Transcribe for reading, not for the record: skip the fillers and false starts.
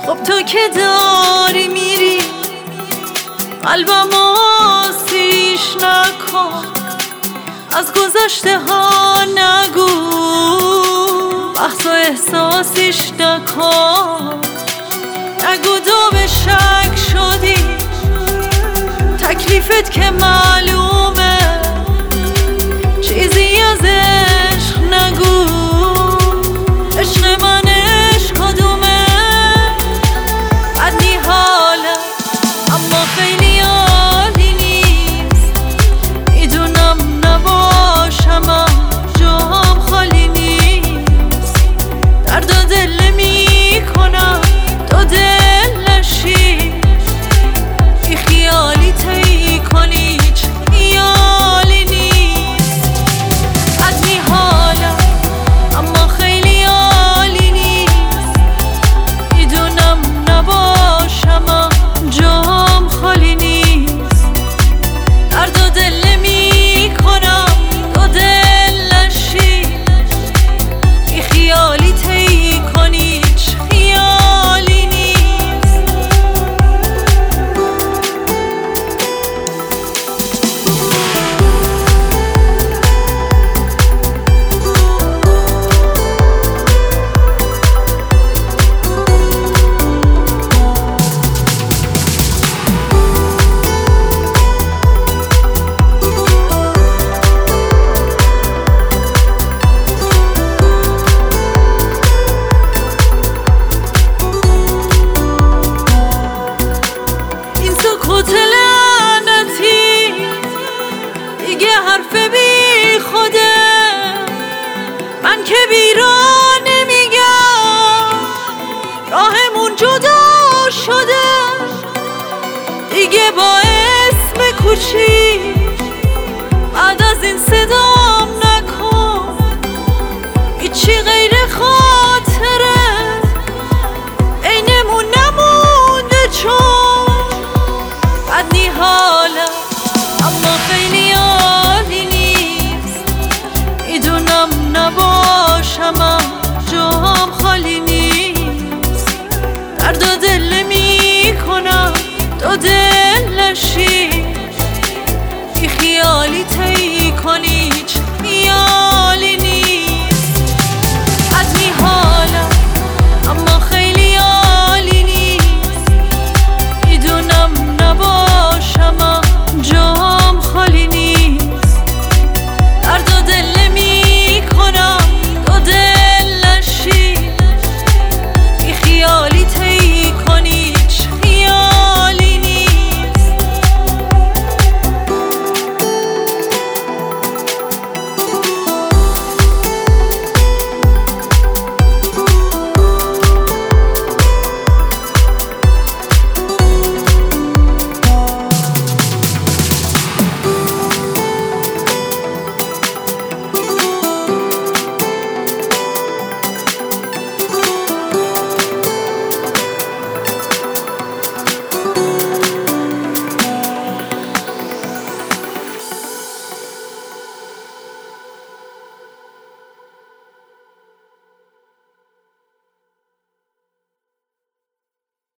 خب تو که داری میری قلبم آسیش نکن، از گذشته ها نگو، بحث و احساسیش نکن. نگو تو به شک شدی، تکلیفت که معلومه، چیزی از عشق نگو، عشق منش کدومه؟ بد نی حالم اما خیلی عالی نیست، میدونم نباشم جام خالی نیست. درد و دل میکنم تو دل نشی، بی خیالی طی کنی هیچ خیالی نیست. بد نی حالم اما خیلی عالی نیست، میدونم نباشم جام خالی نیست. درد و دل میکنم تو دل نشی، بی خیالی طی کنی هیچ خیالی نیست. سکوت لعنتی دیگه حرف بی خوده، من که بیرون نمیگم، راهمون جدا شده دیگه. با اسم کوچی بعد از این صدام نکن، هیچی غیر خاطره بینمون نمونده، چون بد نی حالم اما خیلی عالی نیست، میدونم نباشم جام خالی نیست. درد و دل میکنم تو دل نشی، بی خیالی طی کنی